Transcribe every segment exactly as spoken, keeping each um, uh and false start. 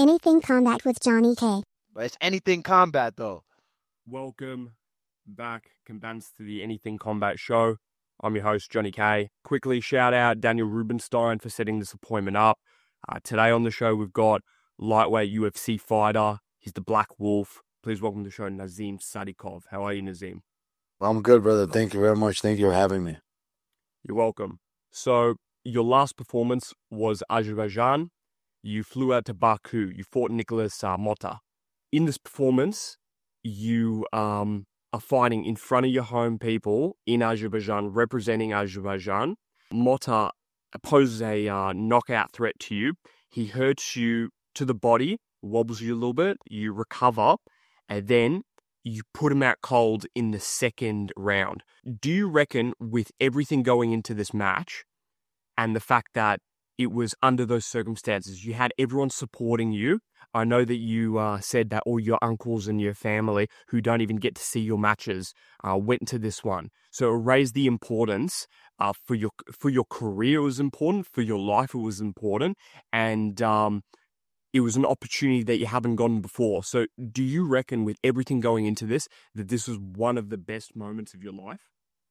Anything Combat with Johnny K. But it's Anything Combat, though. Welcome back, combatants, to the Anything Combat show. I'm your host, Johnny K. Quickly shout out Daniel Rubenstein for setting this appointment up. Uh, today on the show, we've got lightweight U F C fighter. He's the Black Wolf. Please welcome to the show, Nazim Sadikov. How are you, Nazim? I'm good, brother. Thank you very much. Thank you for having me. You're welcome. So, your last performance was Azerbaijan. You flew out to Baku. You fought Nicholas uh, Motta. In this performance, you um, are fighting in front of your home people in Azerbaijan, representing Azerbaijan. Motta poses a uh, knockout threat to you. He hurts you to the body, wobbles you a little bit, you recover, and then you put him out cold in the second round. Do you reckon, with everything going into this match and the fact that it was under those circumstances, you had everyone supporting you? I know that you uh, said that all your uncles and your family who don't even get to see your matches uh, went to this one. So it raised the importance uh, for your for your career. It was important. For your life, it was important. And um, it was an opportunity that you haven't gotten before. So do you reckon, with everything going into this, that this was one of the best moments of your life?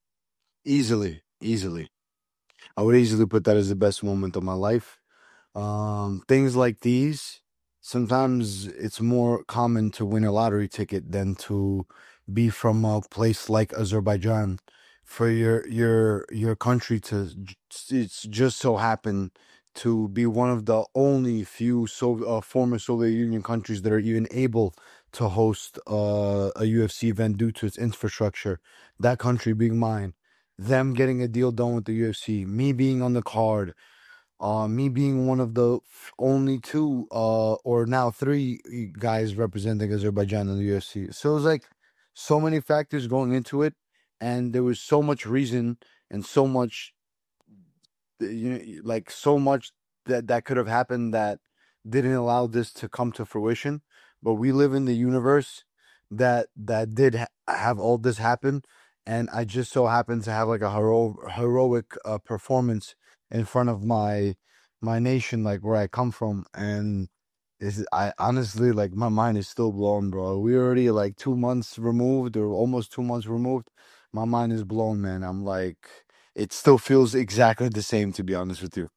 Easily, easily. I would easily put that as the best moment of my life. Um, things like these, sometimes it's more common to win a lottery ticket than to be from a place like Azerbaijan. For your your your country to, it's just so happened to be one of the only few so, uh, former Soviet Union countries that are even able to host uh, a U F C event due to its infrastructure. That country being mine. Them getting a deal done with the U F C, me being on the card, uh, me being one of the only two, uh, or now three guys representing Azerbaijan in the U F C. So it was like so many factors going into it, and there was so much reason and so much, you know, like so much that that could have happened that didn't allow this to come to fruition. But we live in the universe that that did ha- have all this happen. And I just so happened to have like a hero- heroic uh, performance in front of my my nation, like where I come from. And is I honestly, like, my mind is still blown, bro. We're already like two months removed, or almost two months removed. My mind is blown, man. I'm like, it still feels exactly the same, to be honest with you.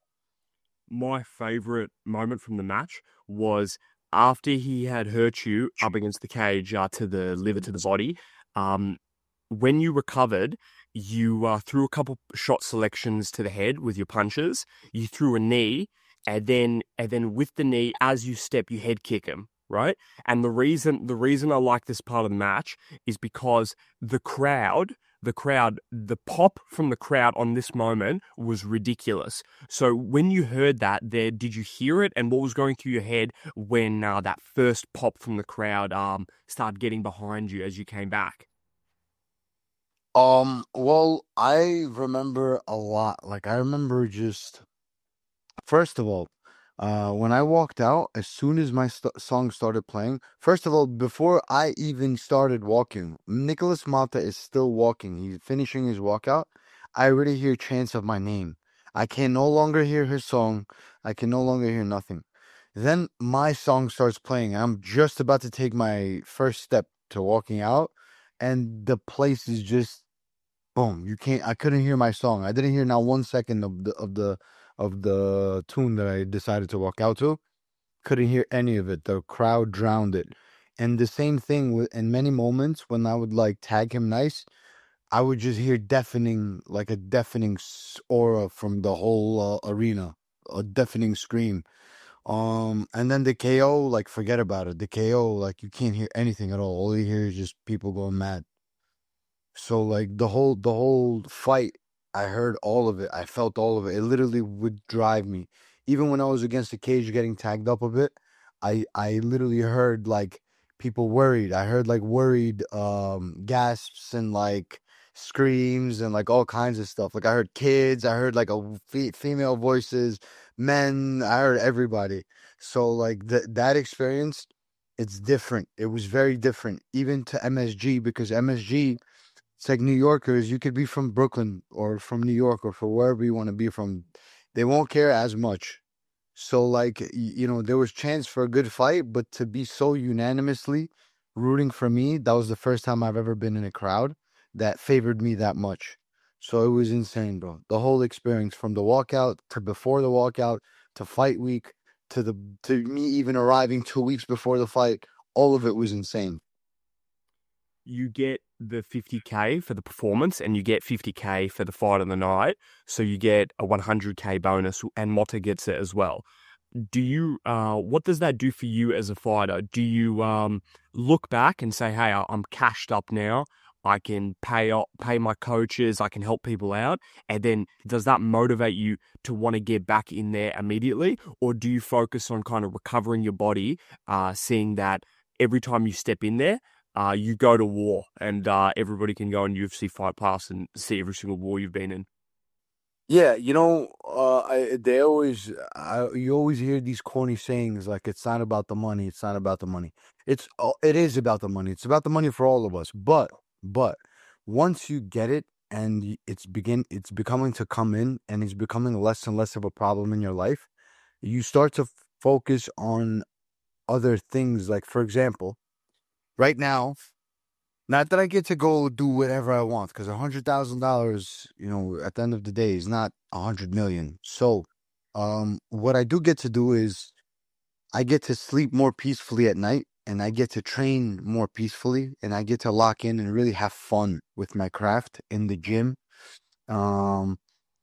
My favorite moment from the match was after he had hurt you up against the cage, uh, to the liver, to the body. Um, When you recovered, you uh, threw a couple shot selections to the head with your punches. You threw a knee, and then and then with the knee, as you step, you head kick him, right? And the reason the reason I like this part of the match is because the crowd, the crowd, the pop from the crowd on this moment was ridiculous. So when you heard that, there, did you hear it? And what was going through your head when uh, that first pop from the crowd um started getting behind you as you came back? Um, well, I remember a lot. Like, I remember just, first of all, uh, when I walked out, as soon as my st- song started playing, first of all, before I even started walking, Nicholas Mata is still walking. He's finishing his walkout. I already hear chants of my name. I can no longer hear his song. I can no longer hear nothing. Then my song starts playing. I'm just about to take my first step to walking out, and the place is just boom. You can't. I couldn't hear my song. I didn't hear not one second of the of the of the tune that I decided to walk out to. Couldn't hear any of it. The crowd drowned it. And the same thing with in many moments when I would like tag him nice, I would just hear deafening, like a deafening s- aura from the whole uh, arena, a deafening scream. Um, and then the K O, like, forget about it. The K O, like, you can't hear anything at all. All you hear is just people going mad. So like the whole the whole fight, I heard all of it. I felt all of it. It literally would drive me. Even when I was against the cage getting tagged up a bit, I I literally heard like people worried. I heard like worried um gasps and like screams and like all kinds of stuff. Like I heard kids, I heard like a fe- female voices, men, I heard everybody. So like that that experience, it's different. It was very different even to M S G, because M S G, it's like New Yorkers. You could be from Brooklyn or from New York or from wherever you want to be from. They won't care as much. So like y- you know, there was chance for a good fight, but to be so unanimously rooting for me, that was the first time I've ever been in a crowd that favored me that much. So it was insane, bro. The whole experience from the walkout to before the walkout to fight week to the to me even arriving two weeks before the fight, all of it was insane. You get the fifty K for the performance and you get fifty K for the fight of the night. So you get a one hundred K bonus and Mota gets it as well. Do you, uh, what does that do for you as a fighter? Do you um, look back and say, hey, I- I'm cashed up now. I can pay o- pay my coaches. I can help people out. And then does that motivate you to want to get back in there immediately? Or do you focus on kind of recovering your body, uh, seeing that every time you step in there, uh, you go to war and uh, everybody can go on U F C Fight Pass and see every single war you've been in? Yeah, you know, uh, I, they always, I, you always hear these corny sayings like it's not about the money, it's not about the money. It's, uh, it is about the money. It's about the money for all of us. But, but once you get it and y- it's begin, it's becoming to come in and it's becoming less and less of a problem in your life, you start to f- focus on other things. Like, for example, right now, not that I get to go do whatever I want, because a hundred thousand dollars, you know, at the end of the day, is not a hundred million. So, um, what I do get to do is I get to sleep more peacefully at night, and I get to train more peacefully, and I get to lock in and really have fun with my craft in the gym. Um,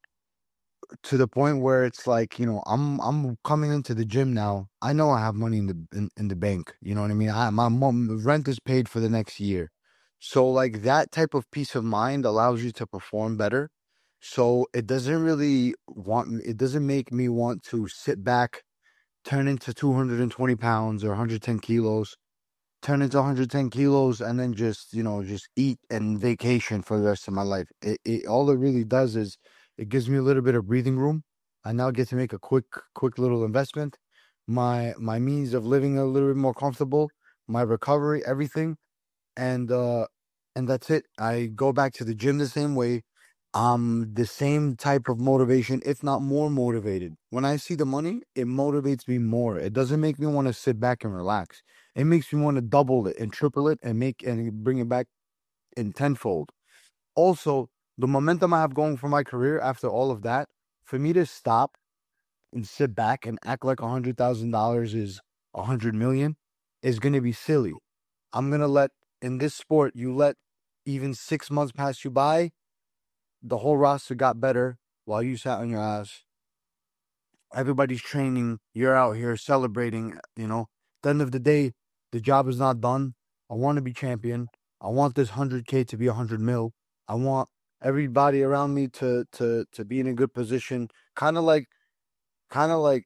to the point where it's like, you know, I'm I'm coming into the gym now. I know I have money in the in, in the bank. You know what I mean? I, my mom rent is paid for the next year. So like that type of peace of mind allows you to perform better. So it doesn't really want it doesn't make me want to sit back, turn into two hundred twenty pounds or one hundred ten kilos, turn into one hundred ten kilos and then just, you know, just eat and vacation for the rest of my life. It, it all it really does is it gives me a little bit of breathing room. I now get to make a quick, quick little investment. My my means of living a little bit more comfortable, my recovery, everything, and uh, and that's it. I go back to the gym the same way. Um, the same type of motivation, if not more motivated. When I see the money, it motivates me more. It doesn't make me want to sit back and relax. It makes me want to double it and triple it and make and bring it back in tenfold. Also, the momentum I have going for my career after all of that, for me to stop and sit back and act like a hundred thousand dollars is a hundred million is gonna be silly. I'm gonna let in this sport you let even six months pass you by, the whole roster got better while you sat on your ass. Everybody's training. You're out here celebrating. You know, at the end of the day, the job is not done. I want to be champion. I want this one hundred K to be one hundred mil. I want everybody around me to to to be in a good position. Kind of like, kind of like,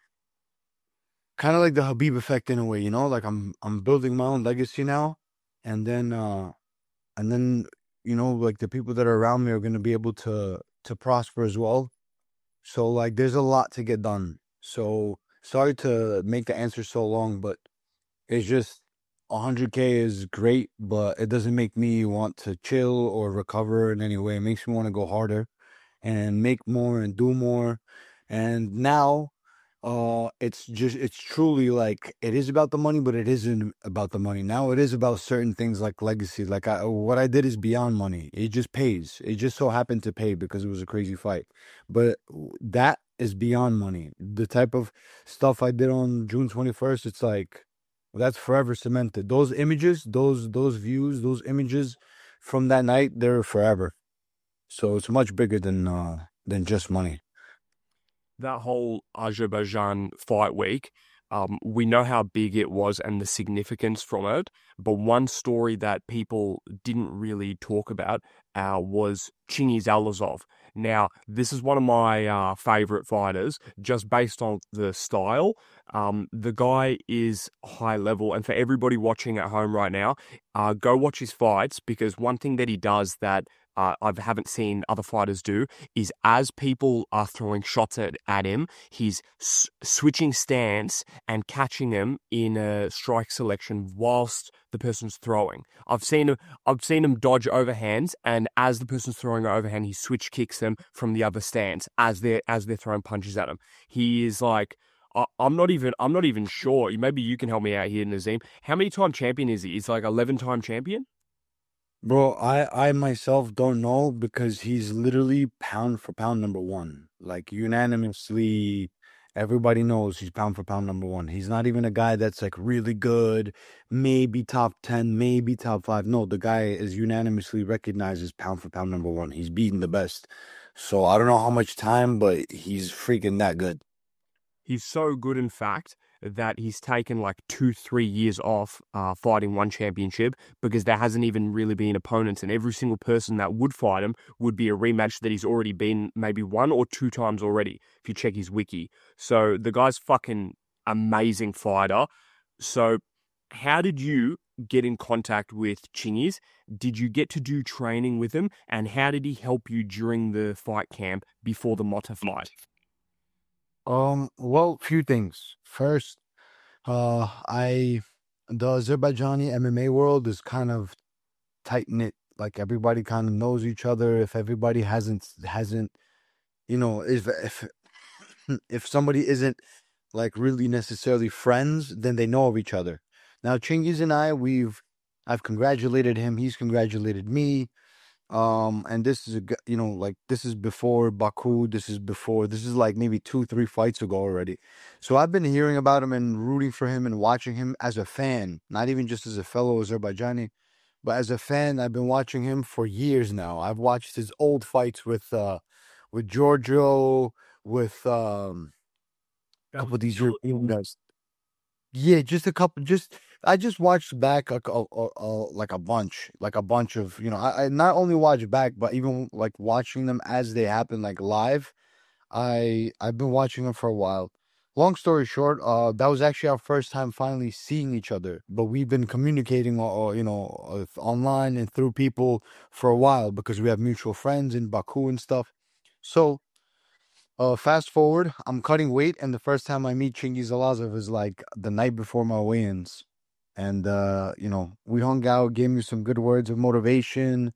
kind of like the Habib effect in a way. You know, like I'm I'm building my own legacy now, and then uh and then you know, like the people that are around me are gonna be able to to prosper as well. So like there's a lot to get done. So sorry to make the answer so long, but it's just one hundred K is great, but it doesn't make me want to chill or recover in any way. It makes me want to go harder and make more and do more. And now uh it's just it's truly like it is about the money, but it isn't about the money. Now it is about certain things like legacy. Like I, what I did is beyond money. It just pays. It just so happened to pay because it was a crazy fight. But that is beyond money. The type of stuff I did on June twenty-first, it's like that's forever cemented. Those images, those those views, those images from that night, they're forever. So it's much bigger than uh than just money. That whole Azerbaijan fight week, um, we know how big it was and the significance from it. But one story that people didn't really talk about uh, was Chingiz Alazov. Now, this is one of my uh, favorite fighters, just based on the style. Um, the guy is high level, and for everybody watching at home right now, uh, go watch his fights because one thing that he does that uh, I haven't seen other fighters do is as people are throwing shots at, at him, he's s- switching stance and catching them in a strike selection whilst the person's throwing. I've seen him, I've seen him dodge overhands, and as the person's throwing an overhand, he switch kicks them from the other stance as they're as they're throwing punches at him. He is like I, I'm not even I'm not even sure. Maybe you can help me out here, Nazim. How many time champion is he? He's like eleven time champion. Bro, I I myself don't know because he's literally pound for pound number one. Like unanimously, everybody knows he's pound for pound number one. He's not even a guy that's like really good, maybe top ten, maybe top five. No, the guy is unanimously recognized as pound for pound number one. He's beaten the best. So I don't know how much time, but he's freaking that good. He's so good, in fact, that he's taken like two, three years off uh, fighting one championship because there hasn't even really been opponents, and every single person that would fight him would be a rematch that he's already been maybe one or two times already, if you check his wiki. So the guy's fucking amazing fighter. So how did you get in contact with Chingiz? Did you get to do training with him? And how did he help you during the fight camp before the Mota fight? Um, well, few things. First, uh, I the Azerbaijani M M A world is kind of tight knit. Like everybody kind of knows each other. If everybody hasn't hasn't, you know, if if if somebody isn't like really necessarily friends, then they know of each other. Now, Chingiz and I, we've I've congratulated him. He's congratulated me. Um, and this is a g- you know like this is before Baku. This is before. This is like maybe two, three fights ago already. So I've been hearing about him and rooting for him and watching him as a fan, not even just as a fellow Azerbaijani, but as a fan. I've been watching him for years now. I've watched his old fights with uh with Giorgio, with um a couple of these European guys. Yeah, just a couple. Just I just watched back a, a, a, a like a bunch, like a bunch of you know. I, I not only watched back, but even like watching them as they happen, like live. I I've been watching them for a while. Long story short, uh, that was actually our first time finally seeing each other. But we've been communicating, uh, you know, uh, online and through people for a while because we have mutual friends in Baku and stuff. So uh, fast forward, I'm cutting weight, and the first time I meet Chingiz Alazov is like the night before my weigh-ins, and uh, you know, we hung out, gave me some good words of motivation,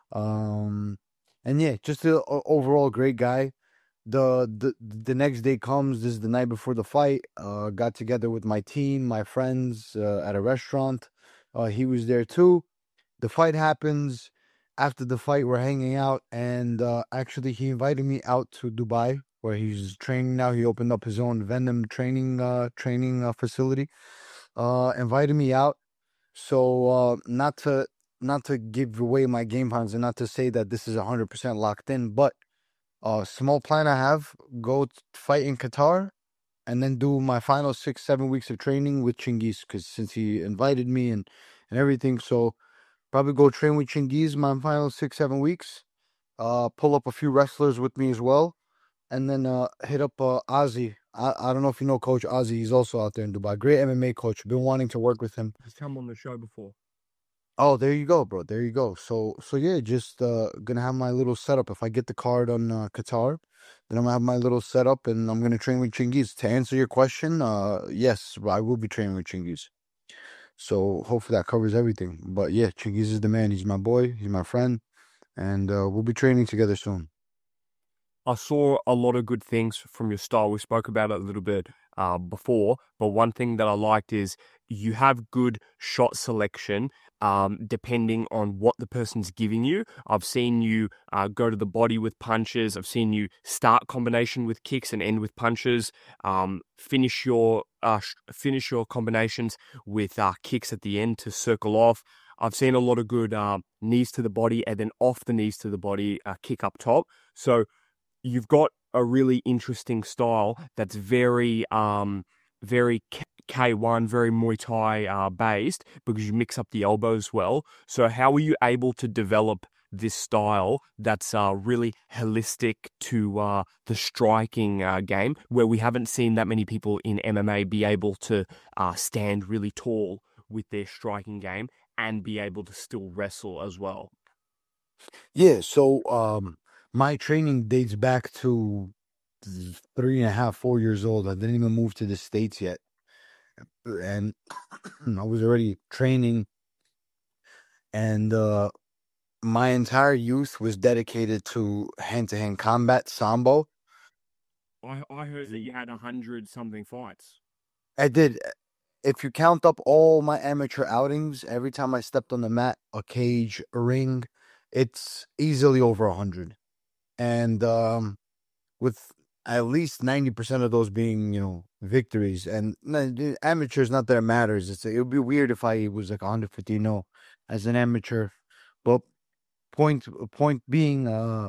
um, and yeah, just a, a overall great guy. The the the next day comes. This is the night before the fight. Uh, got together with my team, my friends uh, at a restaurant. Uh, he was there too. The fight happens. After the fight, we're hanging out, and uh, actually, he invited me out to Dubai, where he's training now. He opened up his own Venom training uh, training uh, facility. Uh, invited me out. So uh, not to not to give away my game plans and not to say that this is a hundred percent locked in, but a small plan I have: go t- fight in Qatar, and then do my final six seven weeks of training with Chingiz, because since he invited me and and everything, so. Probably go train with Chingiz my final six, seven weeks. Uh, pull up a few wrestlers with me as well. And then uh, hit up uh, Ozzy. I, I don't know if you know Coach Ozzy. He's also out there in Dubai. Great M M A coach. Been wanting to work with him. He's come on the show before. Oh, there you go, bro. There you go. So, so yeah, just uh, gonna have my little setup. If I get the card on uh, Qatar, then I'm gonna have my little setup, and I'm gonna train with Chingiz. To answer your question, uh, yes, I will be training with Chingiz. So hopefully that covers everything. But yeah, Chingiz is the man. He's my boy. He's my friend. And uh, we'll be training together soon. I saw a lot of good things from your style. We spoke about it a little bit uh, before, but one thing that I liked is you have good shot selection um, depending on what the person's giving you. I've seen you uh, go to the body with punches. I've seen you start combination with kicks and end with punches. Um, finish your uh, sh- finish your combinations with uh, kicks at the end to circle off. I've seen a lot of good uh, knees to the body and then off the knees to the body, uh, kick up top. So you've got a really interesting style that's very, um, very K one, very Muay Thai uh, based because you mix up the elbows well. So how were you able to develop this style that's uh, really holistic to uh, the striking uh, game, where we haven't seen that many people in M M A be able to uh, stand really tall with their striking game and be able to still wrestle as well? Yeah, so um, my training dates back to three and a half, four years old. I didn't even move to the States yet. And I was already training. And uh, my entire youth was dedicated to hand to hand combat, Sambo. I, I heard that you had a hundred something fights. I did. If you count up all my amateur outings, every time I stepped on the mat, a cage, a ring, it's easily over a hundred. And um, with at least ninety percent of those being, you know, victories. And n- the amateurs, not that it matters. It's, it would be weird if I was like one hundred fifty, no, as an amateur. But point point being, uh,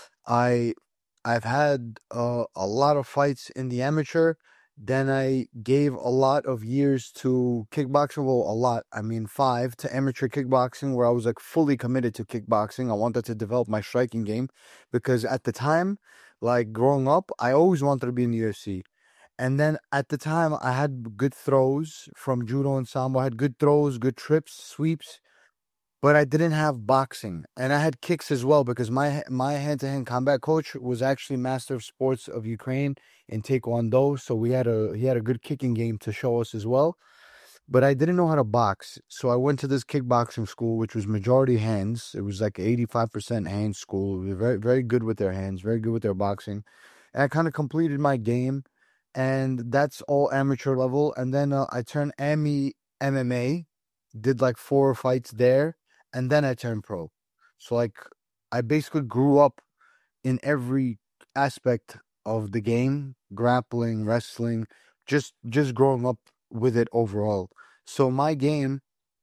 I I've had uh, a lot of fights in the amateur. Then I gave a lot of years to kickboxing. Well, a lot. I mean, five to amateur kickboxing, where I was like fully committed to kickboxing. I wanted to develop my striking game because at the time, like growing up, I always wanted to be in the U F C. And then at the time, I had good throws from judo and sambo. I had good throws, good trips, sweeps, but I didn't have boxing, and I had kicks as well because my my hand to hand combat coach was actually master of sports of Ukraine in Taekwondo, so we had a he had a good kicking game to show us as well. But I didn't know how to box, so I went to this kickboxing school, which was majority hands. It was like eighty five percent hand school. We were very very good with their hands, very good with their boxing, and I kind of completed my game, and that's all amateur level. And then uh, I turned A M I M M A, did like four fights there, and then I turned pro. So like I basically grew up in every aspect of the game, grappling, wrestling, just just growing up with it overall. So my game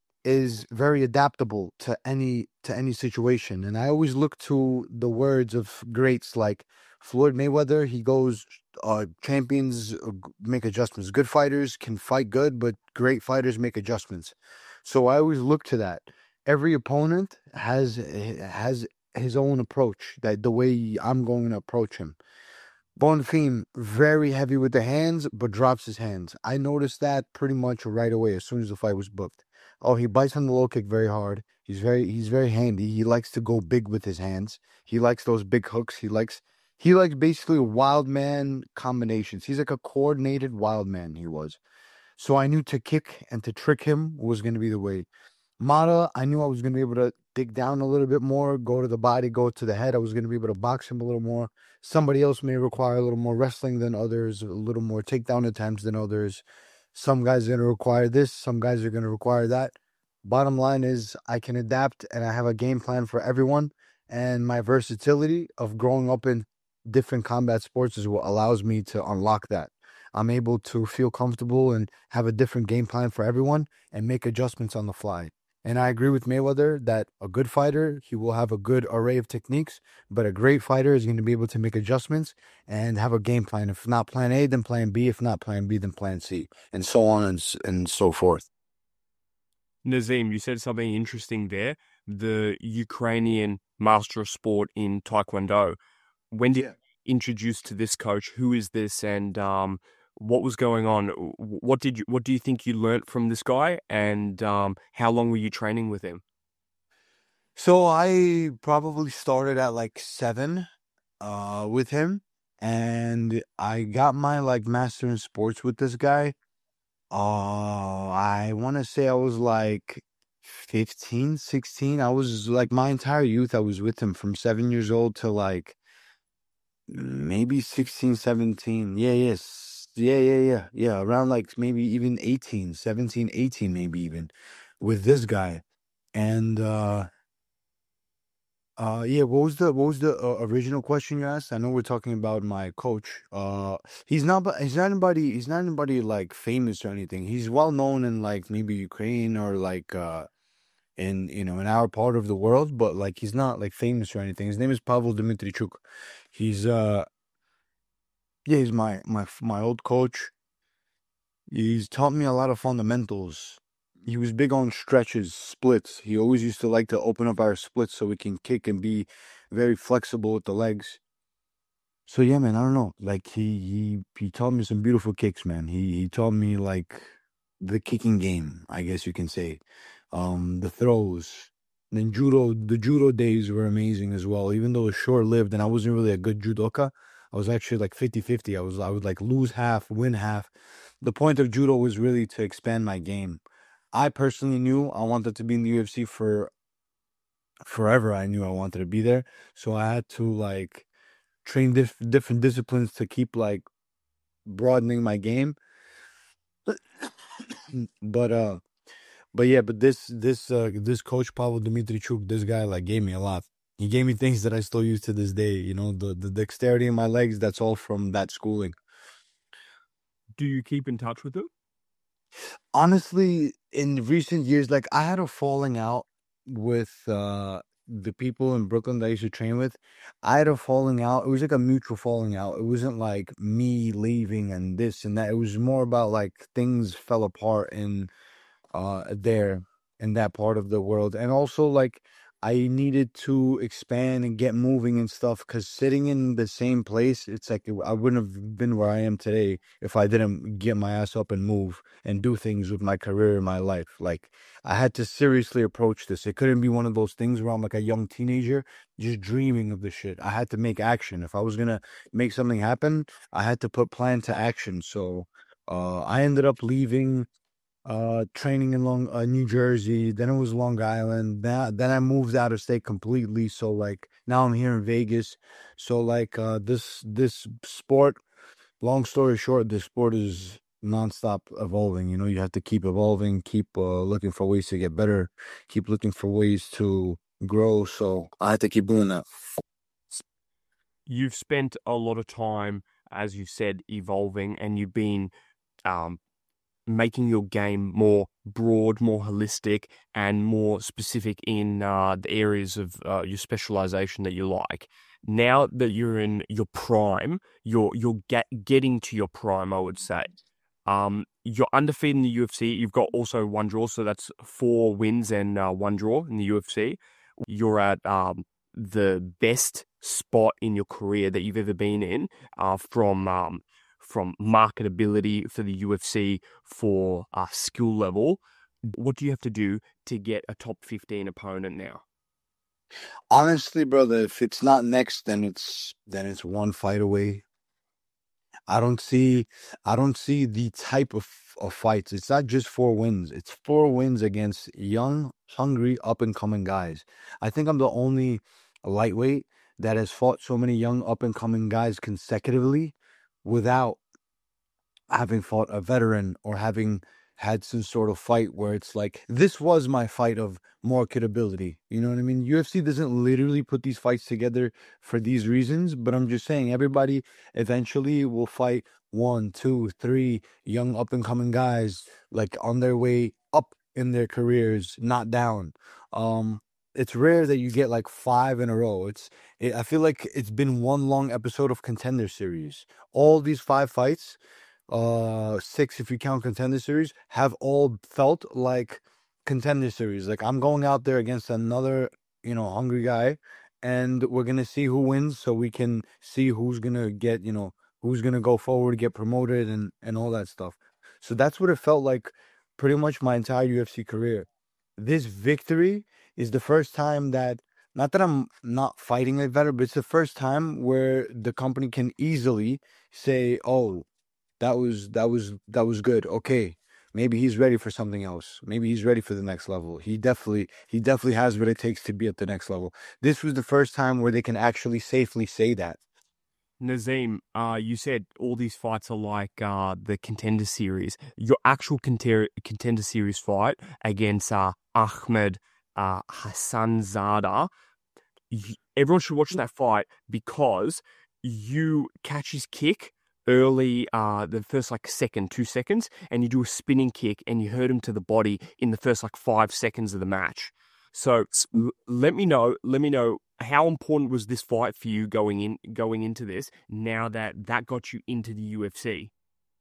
is very adaptable to any to any situation, and I always look to the words of greats like Floyd Mayweather. He goes, uh, champions uh, make adjustments. Good fighters can fight good, but great fighters make adjustments. So I always look to that. Every opponent has has his own approach, that the way I'm going to approach him. Bonfim, very heavy with the hands, but drops his hands. I noticed that pretty much right away as soon as the fight was booked. Oh, he bites on the low kick very hard. He's very he's very handy. He likes to go big with his hands. He likes those big hooks. He likes he likes basically wild man combinations. He's like a coordinated wild man, he was. So I knew to kick and to trick him was going to be the way. Mata, I knew I was going to be able to dig down a little bit more, go to the body, go to the head. I was going to be able to box him a little more. Somebody else may require a little more wrestling than others, a little more takedown attempts than others. Some guys are going to require this, some guys are going to require that. Bottom line is I can adapt and I have a game plan for everyone. And my versatility of growing up in different combat sports is what allows me to unlock that. I'm able to feel comfortable and have a different game plan for everyone and make adjustments on the fly. And I agree with Mayweather that a good fighter, he will have a good array of techniques, but a great fighter is going to be able to make adjustments and have a game plan. If not plan A, then plan B. If not plan B, then plan C, and so on and, s- and so forth. Nazim, you said something interesting there. The Ukrainian master of sport in Taekwondo. When did Yeah. you introduce to this coach? Who is this, and um, what was going on? W- What did you What do you think you learnt from this guy, and um, how long were you training with him? So I probably started at like seven uh, with him, and I got my like master in sports with this guy. Oh, I want to say I was like fifteen, sixteen. I was like my entire youth, I was with him from seven years old to like maybe sixteen, seventeen. Yeah, yes. Yeah, yeah, yeah. Yeah, around like maybe even eighteen, seventeen, eighteen, maybe even with this guy. And uh uh yeah, what was the what was the uh, original question you asked? I know we're talking about my coach. Uh he's not bu- he's not anybody he's not anybody like famous or anything. He's well known in like maybe Ukraine or like uh in you know in our part of the world, but like he's not like famous or anything. His name is Pavel Dmitrichuk. He's uh yeah, he's my my my old coach. He's taught me a lot of fundamentals. He was big on stretches, splits. He always used to like to open up our splits so we can kick and be very flexible with the legs. So yeah, man, I don't know. Like he he he taught me some beautiful kicks, man. He he taught me like the kicking game, I guess you can say. Um, the throws. Then judo, the judo days were amazing as well. Even though it was short lived and I wasn't really a good judoka, I was actually like fifty fifty. I was I would like lose half, win half. The point of judo was really to expand my game. I personally knew I wanted to be in the U F C for forever. I knew I wanted to be there. So I had to like train diff- different disciplines to keep like broadening my game. but uh, but yeah, but this this uh this coach Pavel Dimitrichuk, this guy like gave me a lot. He gave me things that I still use to this day. You know, the the dexterity in my legs. That's all from that schooling. Do you keep in touch with him? Honestly, in recent years, like I had a falling out with uh the people in Brooklyn that I used to train with. I had a falling out. It was like a mutual falling out. It wasn't like me leaving and this and that. It was more about like things fell apart in uh there in that part of the world. And also like I needed to expand and get moving and stuff because sitting in the same place, it's like I wouldn't have been where I am today if I didn't get my ass up and move and do things with my career and my life. Like I had to seriously approach this. It couldn't be one of those things where I'm like a young teenager just dreaming of the shit. I had to make action. If I was gonna make something happen, I had to put plan to action. So uh I ended up leaving uh training in Long uh, New Jersey, then it was Long Island, then, then I moved out of state completely, so like now I'm here in Vegas. So like uh this this sport, long story short, this sport is nonstop evolving. You know, you have to keep evolving, keep uh, looking for ways to get better, keep looking for ways to grow. So I had to keep doing that. You've spent a lot of time, as you said, evolving, and you've been um making your game more broad, more holistic, and more specific in uh, the areas of uh, your specialization that you like. Now that you're in your prime, you're you're get, getting to your prime, I would say. Um, you're undefeated in the U F C. You've got also one draw, so that's four wins and uh, one draw in the U F C. You're at um, the best spot in your career that you've ever been in, uh, from um, from marketability for the U F C, for uh, skill level. What do you have to do to get a top fifteen opponent now? Honestly, brother, if it's not next, then it's then it's one fight away. I don't see I don't see the type of, of fights. It's not just four wins. It's four wins against young, hungry, up and coming guys. I think I'm the only lightweight that has fought so many young up and coming guys consecutively without having fought a veteran or having had some sort of fight where it's like, this was my fight of marketability. You know what I mean? U F C doesn't literally put these fights together for these reasons, but I'm just saying everybody eventually will fight one, two, three young up and coming guys like on their way up in their careers, not down. Um, it's rare that you get like five in a row. It's it, I feel like it's been one long episode of Contender Series. All these five fights, uh six if you count Contender Series, have all felt like Contender Series. Like I'm going out there against another, you know, hungry guy, and we're gonna see who wins so we can see who's gonna get, you know, who's gonna go forward, get promoted, and and all that stuff. So that's what it felt like pretty much my entire U F C career. This victory is the first time that, not that I'm not fighting like better, but it's the first time where the company can easily say, oh, that was that was that was good. Okay, maybe he's ready for something else. Maybe he's ready for the next level. He definitely he definitely has what it takes to be at the next level. This was the first time where they can actually safely say that. Nazim, uh, you said all these fights are like uh, the Contender Series. Your actual contender, contender Series fight against uh, Ahmed uh, Hassanzada, y- everyone should watch that fight because you catch his kick early, uh, the first like second, two seconds, and you do a spinning kick and you hurt him to the body in the first like five seconds of the match. So l- let me know, let me know how important was this fight for you going in, going into this, now that that got you into the U F C?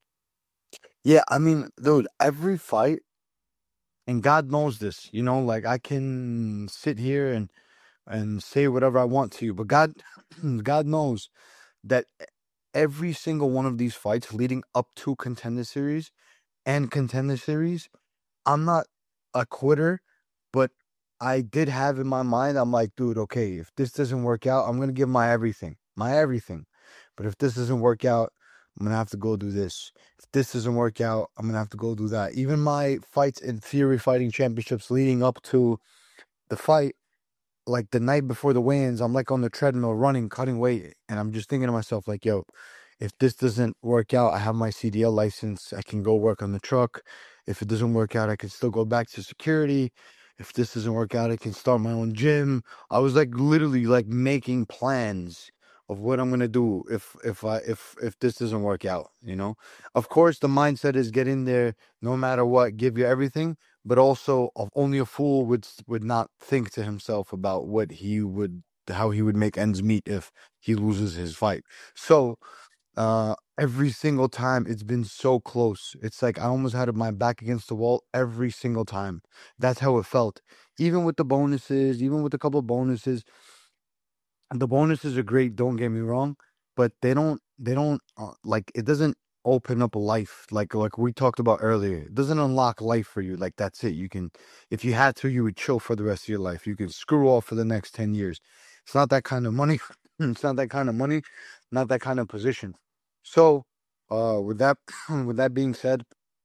Yeah, I mean, dude, every fight, and God knows this, you know, like I can sit here and and say whatever I want to you, but God, God knows that every single one of these fights leading up to Contender Series and Contender Series, I'm not a quitter, but I did have in my mind, I'm like, dude, okay, if this doesn't work out, I'm going to give my everything, my everything. But if this doesn't work out, I'm going to have to go do this. If this doesn't work out, I'm going to have to go do that. Even my fights in Fury Fighting Championships leading up to the fight, like the night before the weigh-ins, I'm like on the treadmill running, cutting weight, and I'm just thinking to myself like, yo, if this doesn't work out, I have my C D L license. I can go work on the truck. If it doesn't work out, I can still go back to security. If this doesn't work out, I can start my own gym. I was like literally like making plans of what I'm gonna do if if I if if this doesn't work out, you know. Of course, the mindset is get in there no matter what, give you everything, but also of only a fool would would not think to himself about what he would how he would make ends meet if he loses his fight. So uh every single time it's been so close. It's like I almost had my back against the wall every single time. That's how it felt. Even with the bonuses, even with a couple of bonuses, the bonuses are great, don't get me wrong, but they don't they don't uh, like it doesn't open up life like like we talked about earlier. It doesn't unlock life for you. Like that's it. You can, if you had to, you would chill for the rest of your life. You can screw off for the next ten years. It's not that kind of money. It's not that kind of money, not that kind of position. So, uh with that with that being said,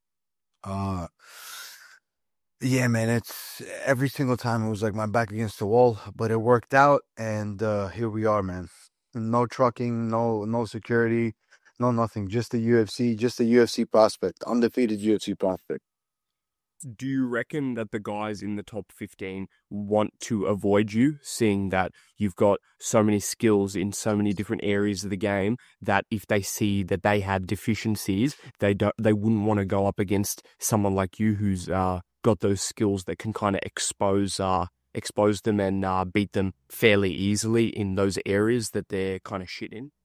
uh yeah, man, it's every single time it was like my back against the wall, but it worked out, and uh here we are, man. No trucking, no no security, no nothing. Just the U F C, just the U F C prospect, undefeated U F C prospect. Do you reckon that the guys in the top fifteen want to avoid you, seeing that you've got so many skills in so many different areas of the game, that if they see that they have deficiencies, they don't, they wouldn't want to go up against someone like you who's uh, got those skills that can kind of expose uh, expose them and uh, beat them fairly easily in those areas that they're kind of shit in?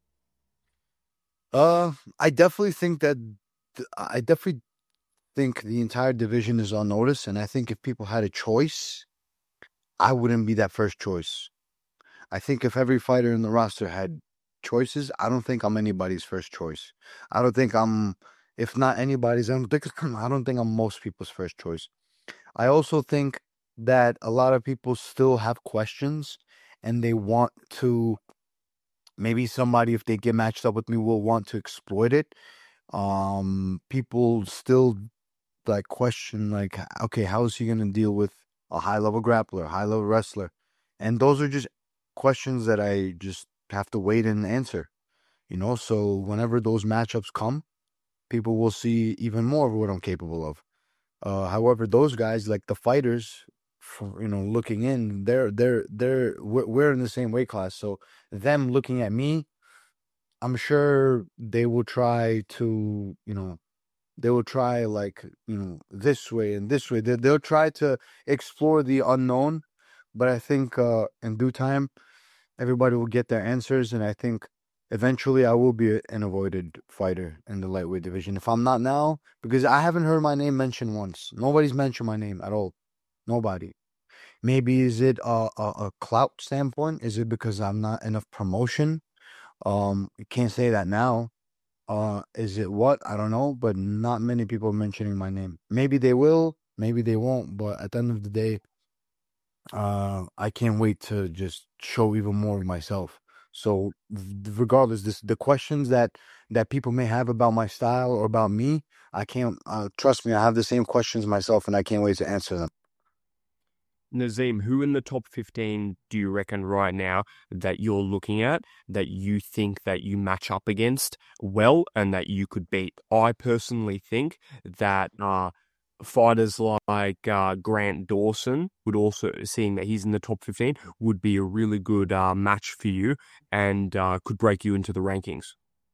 Uh, I definitely think that th- I definitely think the entire division is on notice, and I think if people had a choice, I wouldn't be that first choice. I think if every fighter in the roster had choices, I don't think I'm anybody's first choice. I don't think I'm, if not anybody's, I don't think I don't think I'm most people's first choice. I also think that a lot of people still have questions, and they want to. Maybe somebody, if they get matched up with me, will want to exploit it. Um, people still like question like, okay, how is he going to deal with a high level grappler, high level wrestler? And those are just questions that I just have to wait and answer, you know? So whenever those matchups come, people will see even more of what I'm capable of. Uh, however, those guys, like the fighters, for, you know, looking in, they're, they're, they're, we're, we're in the same weight class. So them looking at me, I'm sure they will try to, you know, they will try like, you know, this way and this way. They, they'll try to explore the unknown, but I think uh, in due time, everybody will get their answers. And I think eventually I will be an avoided fighter in the lightweight division. If I'm not now, because I haven't heard my name mentioned once. Nobody's mentioned my name at all. Nobody. Maybe is it a, a, a clout standpoint? Is it because I'm not enough promotion? Um, I can't say that now. Uh, is it what? I don't know, but not many people mentioning my name. Maybe they will, maybe they won't, but at the end of the day, uh, I can't wait to just show even more of myself. So v- regardless, this the questions that that people may have about my style or about me, I can't. Uh, trust me, I have the same questions myself, and I can't wait to answer them. Nazim, who in the top fifteen do you reckon right now that you're looking at that you think that you match up against well and that you could beat? I personally think that uh, fighters like uh, Grant Dawson would also, seeing that he's in the top fifteen, would be a really good uh, match for you and uh, could break you into the rankings.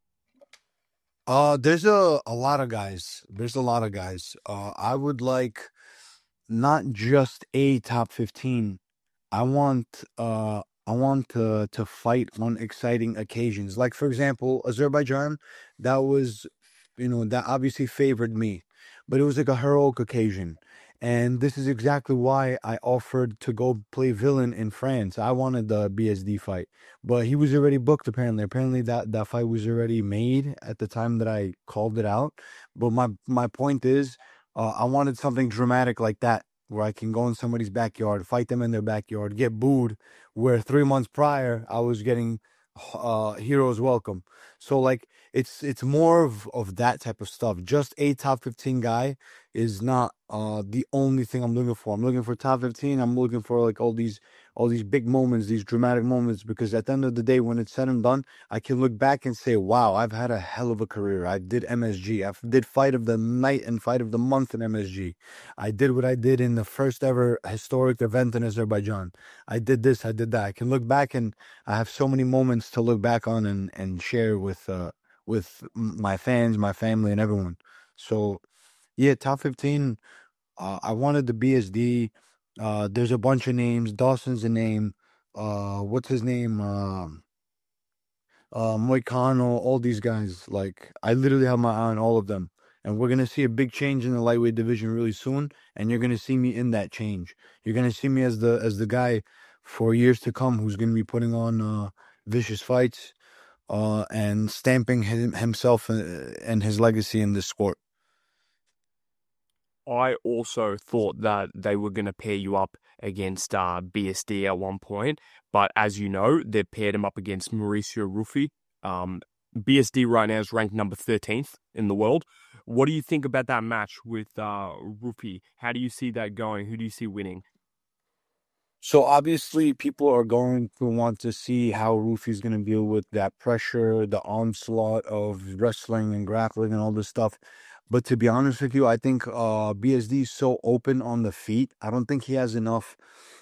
Uh, there's a a lot of guys. There's a lot of guys. Uh, I would like not just a top fifteen. I want uh I want to to fight on exciting occasions. Like for example, Azerbaijan, that was, you know, that obviously favored me, but it was like a heroic occasion. And this is exactly why I offered to go play villain in France. I wanted the B S D fight, but he was already booked apparently. Apparently that that fight was already made at the time that I called it out. But my my point is, uh, I wanted something dramatic like that, where I can go in somebody's backyard, fight them in their backyard, get booed, where three months prior I was getting uh heroes welcome. So like it's it's more of, of that type of stuff. Just a top fifteen guy is not uh the only thing I'm looking for. I'm looking for top fifteen. I'm looking for like all these all these big moments, these dramatic moments, because at the end of the day, when it's said and done, I can look back and say, wow, I've had a hell of a career. I did M S G. I did fight of the night and fight of the month in M S G. I did what I did in the first ever historic event in Azerbaijan. I did this, I did that. I can look back, and I have so many moments to look back on and, and share with uh with my fans, my family, and everyone. So yeah, top fifteen. Uh, I wanted the B S D. Uh, there's a bunch of names. Dawson's a name. Uh, what's his name? Um, uh, Moicano. All these guys. Like, I literally have my eye on all of them. And we're gonna see a big change in the lightweight division really soon. And you're gonna see me in that change. You're gonna see me as the as the guy for years to come who's gonna be putting on uh, vicious fights, uh, and stamping him, himself and his legacy in this sport. I also thought that they were going to pair you up against uh, B S D at one point, but as you know, they paired him up against Mauricio Ruffi. Um, B S D right now is ranked number thirteenth in the world. What do you think about that match with uh, Ruffi? How do you see that going? Who do you see winning? So obviously, people are going to want to see how Ruffi's going to deal with that pressure, the onslaught of wrestling and grappling and all this stuff. But to be honest with you, I think uh, B S D is so open on the feet. I don't think he has enough.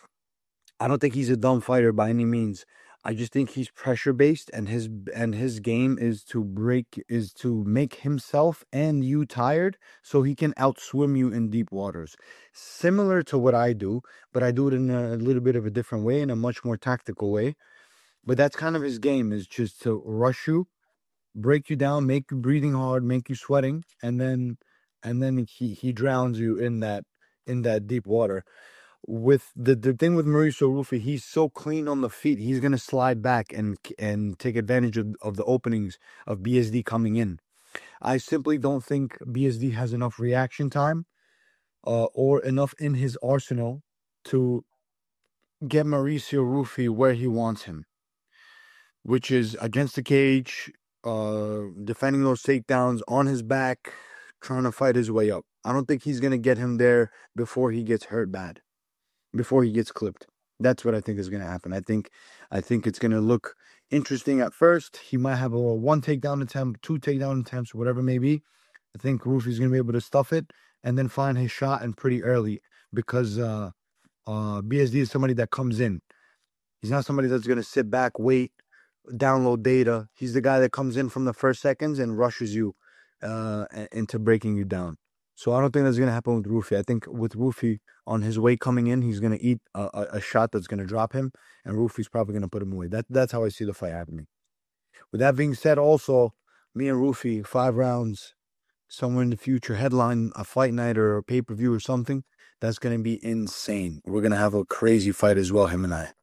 I don't think he's a dumb fighter by any means. I just think he's pressure based, and his and his game is to break is to make himself and you tired so he can outswim you in deep waters. Similar to what I do, but I do it in a little bit of a different way, in a much more tactical way. But that's kind of his game, is just to rush you, break you down, make you breathing hard, make you sweating, and then and then he he drowns you in that in that deep water. With the the thing with Mauricio Ruffi, he's so clean on the feet. He's gonna slide back and and take advantage of, of the openings of B S D coming in. I simply don't think B S D has enough reaction time, uh, or enough in his arsenal to get Mauricio Ruffi where he wants him, which is against the cage, uh, defending those takedowns on his back, trying to fight his way up. I don't think he's gonna get him there before he gets hurt bad, before he gets clipped. That's what I think is going to happen. I think I think it's going to look interesting at first. He might have a one takedown attempt, two takedown attempts, whatever it may be. I think Ruffi's going to be able to stuff it and then find his shot, and pretty early, because uh, uh, B S D is somebody that comes in. He's not somebody that's going to sit back, wait, download data. He's the guy that comes in from the first seconds and rushes you uh, into breaking you down. So I don't think that's going to happen with Ruffi. I think with Ruffi, on his way coming in, he's going to eat a, a, a shot that's going to drop him, and Ruffi's probably going to put him away. That That's how I see the fight happening. With that being said, also, me and Ruffi, five rounds, somewhere in the future, headline a fight night or a pay-per-view or something, that's going to be insane. We're going to have a crazy fight as well, him and I.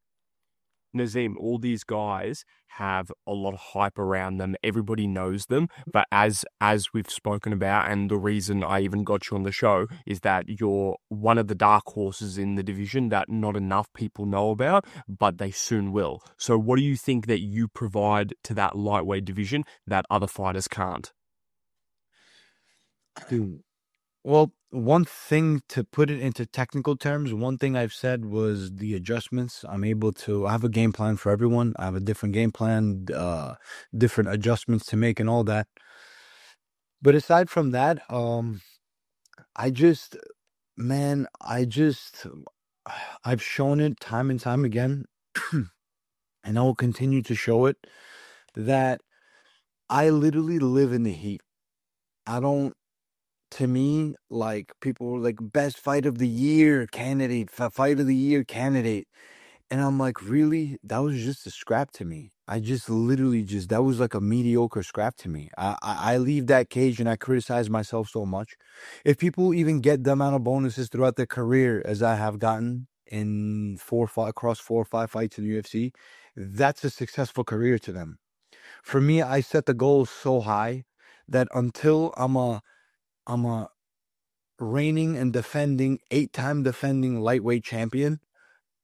Nazeem, all these guys have a lot of hype around them. Everybody knows them. But as as we've spoken about, and the reason I even got you on the show, is that you're one of the dark horses in the division that not enough people know about, but they soon will. So what do you think that you provide to that lightweight division that other fighters can't? Dude. Well, one thing, to put it into technical terms, one thing I've said was the adjustments. I'm able to, I have a game plan for everyone. I have a different game plan, uh, different adjustments to make and all that. But aside from that, um, I just, man, I just, I've shown it time and time again, and I will continue to show it, that I literally live in the heat. I don't, to me, like, people were like, best fight of the year candidate, fight of the year candidate. And I'm like, really? That was just a scrap to me. I just literally just, that was like a mediocre scrap to me. I, I, I leave that cage and I criticize myself so much. If people even get the amount of bonuses throughout their career as I have gotten in four, five, across four or five fights in the U F C, that's a successful career to them. For me, I set the goal so high that until I'm a, I'm a reigning and defending, eight-time defending lightweight champion,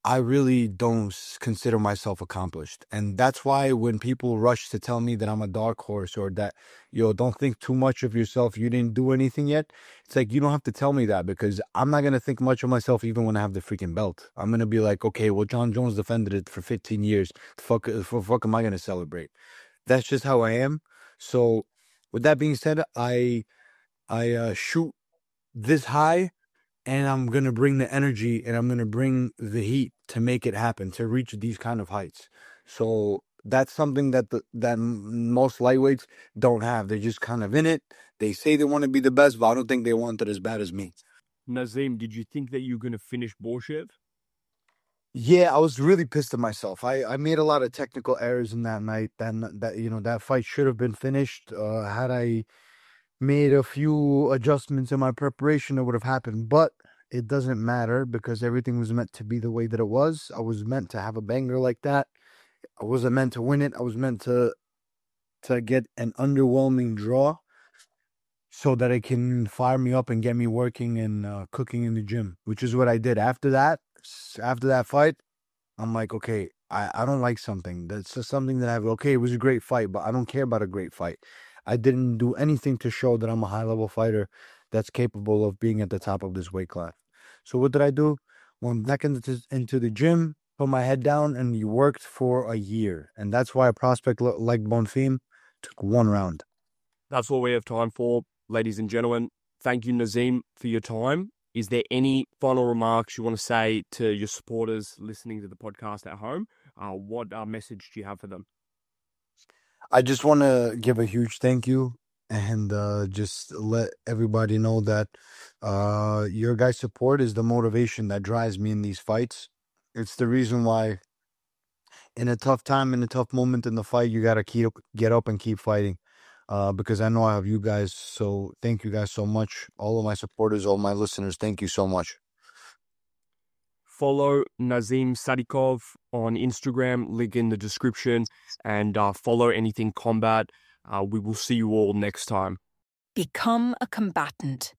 I really don't s- consider myself accomplished. And that's why when people rush to tell me that I'm a dark horse or that, yo, don't think too much of yourself, you didn't do anything yet. It's like, you don't have to tell me that because I'm not going to think much of myself even when I have the freaking belt. I'm going to be like, okay, well, John Jones defended it for fifteen years. Fuck, for fuck am I going to celebrate? That's just how I am. So with that being said, I, I uh, shoot this high and I'm going to bring the energy and I'm going to bring the heat to make it happen, to reach these kind of heights. So that's something that the, that m- most lightweights don't have. They're just kind of in it. They say they want to be the best, but I don't think they want it as bad as me. Nazim, did you think that you were going to finish Borshev? Yeah, I was really pissed at myself. I, I made a lot of technical errors in that night. That n- that you know that fight should have been finished. Uh, had I made a few adjustments in my preparation, it would have happened. But it doesn't matter because everything was meant to be the way that it was. I was meant to have a banger like that. I wasn't meant to win it. I was meant to to get an underwhelming draw so that it can fire me up and get me working and uh, cooking in the gym, which is what I did. After that, s- after that fight, I'm like, okay, I, I don't like something. That's just something that I've, okay, it was a great fight, but I don't care about a great fight. I didn't do anything to show that I'm a high level fighter that's capable of being at the top of this weight class. So what did I do? Went back into, into the gym, put my head down, and you worked for a year. And that's why a prospect lo- like Bonfim took one round. That's all we have time for, ladies and gentlemen. Thank you, Nazim, for your time. Is there any final remarks you want to say to your supporters listening to the podcast at home? Uh, what uh, message do you have for them? I just want to give a huge thank you and uh, just let everybody know that uh, your guys' support is the motivation that drives me in these fights. It's the reason why, in a tough time, in a tough moment in the fight, you gotta keep get up and keep fighting. Uh, because I know I have you guys. So thank you guys so much. All of my supporters, all my listeners, thank you so much. Follow Nazim Sadikov on Instagram, link in the description, and uh, follow Anything Combat. Uh, we will see you all next time. Become a combatant.